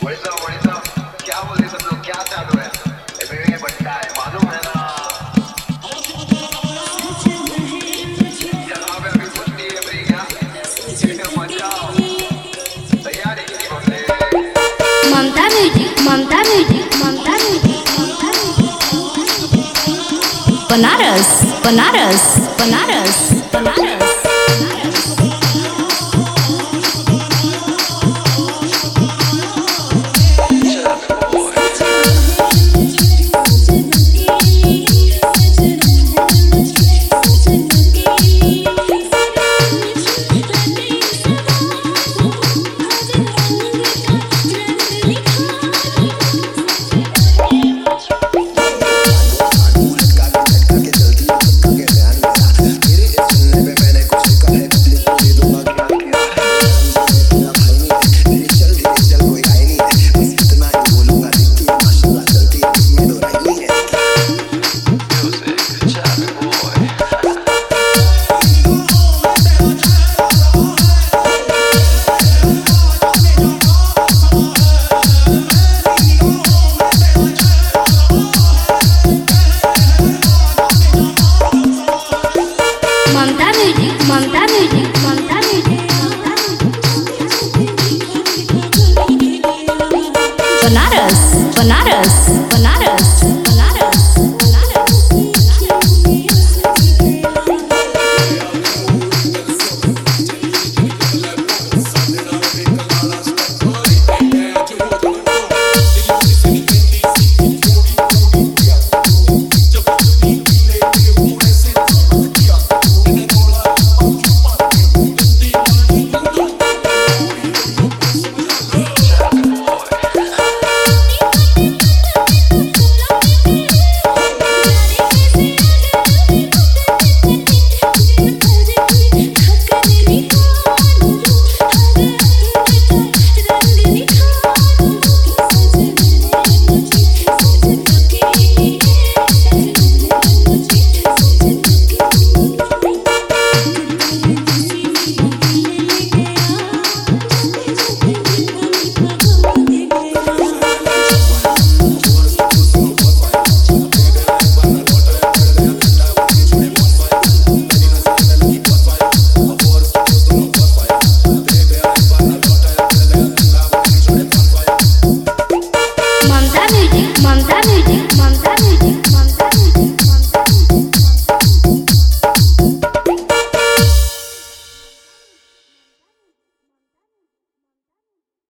क्या बोल रहे सब लोग, क्या चालू है? ये बट्टा है, मालूम है ना? यहाँ पे अभी कुछ नहीं है भाई, क्या? इसका मजा तैयार है कि नहीं बोल रहे? Mamta music, Mamta music, Mamta music, Mamta music. Banaras, Banaras, Banaras, Banaras. Banaras, Banaras, Banaras, Banaras, Banaras.